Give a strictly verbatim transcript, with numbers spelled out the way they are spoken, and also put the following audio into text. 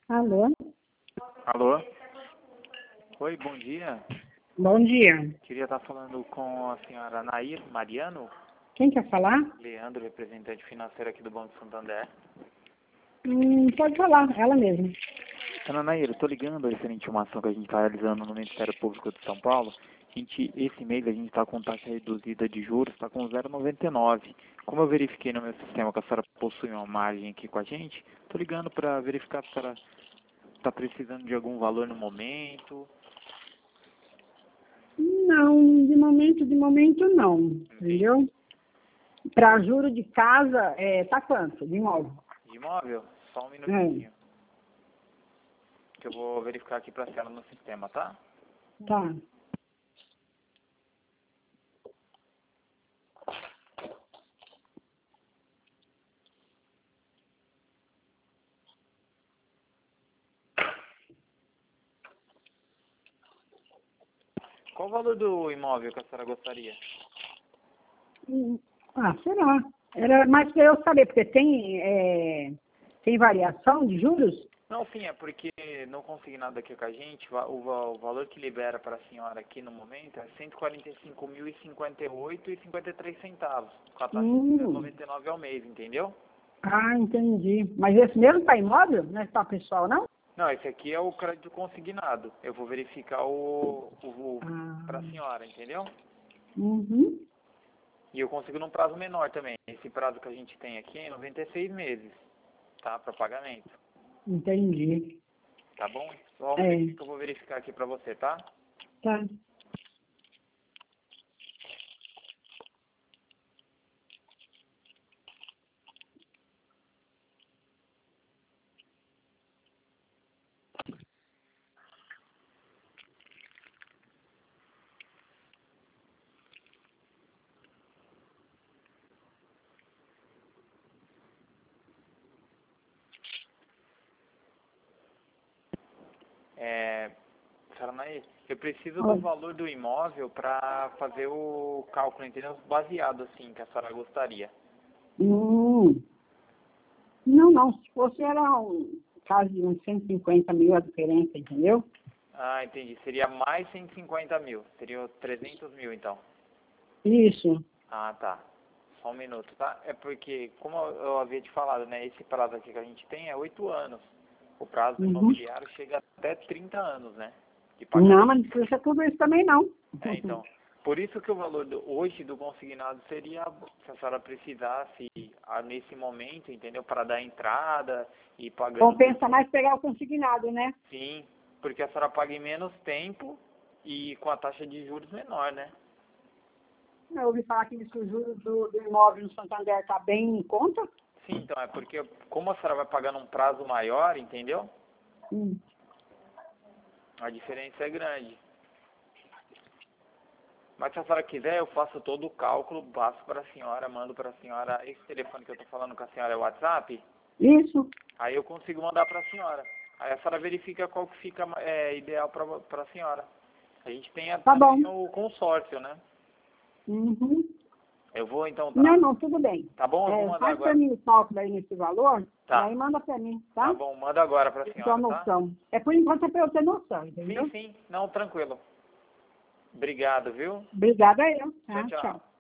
Alô? Alô? Oi, bom dia. Bom dia. Queria estar falando com a senhora Nair Mariano, Quem quer falar? Leandro, representante financeiro aqui do Banco Santander. Hum, pode falar, ela mesma. Dona Nair, eu estou ligando referente a uma ação que a gente está realizando no Ministério Público de São Paulo. A gente, esse mês a gente está com taxa reduzida de juros, está com zero vírgula noventa e nove. Como eu verifiquei no meu sistema que a senhora possui uma margem aqui com a gente, estou ligando para verificar se a senhora está precisando de algum valor no momento. Não, de momento, de momento não, Entendi. entendeu? Para juro de casa, é, tá quanto? De imóvel? De imóvel? Só um É, minutinho. Que eu vou verificar aqui para a senhora no sistema, tá? tá. Qual o valor do imóvel que a senhora gostaria? Hum, Ah, será? Era mais para eu saber, porque tem, é, tem variação de juros? Não, sim, é porque não consegui nada aqui com a gente. va- O, va- o valor que libera para a senhora aqui no momento é cento e quarenta e cinco mil e cinquenta e oito e cinquenta e três centavos, com a taxa de zero vírgula Hum, noventa e nove ao mês, entendeu? ah, entendi. Mas esse mesmo para imóvel? Não é para pessoal, não? Não, esse aqui é o crédito consignado. Eu vou verificar o, o, para a Ah, senhora, entendeu? uhum, E eu consigo num prazo menor também. Esse prazo que a gente tem aqui é noventa e seis meses, tá? Para pagamento. entendi. Tá bom? Só um É, minutinho que eu vou verificar aqui pra você, tá? tá. É, Saranaí, eu preciso do Olha. valor do imóvel pra fazer o cálculo, entendeu? Baseado, assim, que a senhora gostaria. Hum. Não, não. Se fosse, era um caso de uns cento e cinquenta mil a diferença, entendeu? Ah, entendi. Seria mais cento e cinquenta mil. Seria trezentos mil, então. Isso. Ah, tá. Só um minuto, tá? É porque, como eu havia te falado, né? Esse prazo aqui que a gente tem é oito anos. O prazo do Uhum. imobiliário chega até trinta anos, né? De Não, mas pagamento. não precisa tudo isso também, não. É, então, por isso que o valor do, hoje do consignado seria, se a senhora precisasse, ah, nesse momento, entendeu? Para dar entrada e pagando, Compensa mais pegar o consignado, né? sim, porque a senhora paga em menos tempo e com a taxa de juros menor, né? Eu ouvi falar que o juros do, do imóvel no Santander está bem em conta. Sim, então, é porque como a senhora vai pagar num prazo maior, entendeu? Hum. A diferença é grande. Mas se a senhora quiser, eu faço todo o cálculo, passo para a senhora, mando para a senhora, esse telefone que eu estou falando com a senhora é o WhatsApp, Isso. aí eu consigo mandar para a senhora. Aí a senhora verifica qual que fica é, ideal para a senhora. A gente tem a- Tá bom. também o consórcio, né? Uhum. Eu vou então, Não, tá? não, tudo bem. Tá bom? Eu vou É, mandar faz para agora. mim o cálculo aí nesse valor e Tá. aí manda para mim, Tá tá? bom, manda agora para a Só senhora, tá? noção. É por enquanto é para eu ter noção, Sim, entendeu? sim. Não, tranquilo. Obrigado, viu? Obrigada eu, Tchau, tá? tchau. Tchau.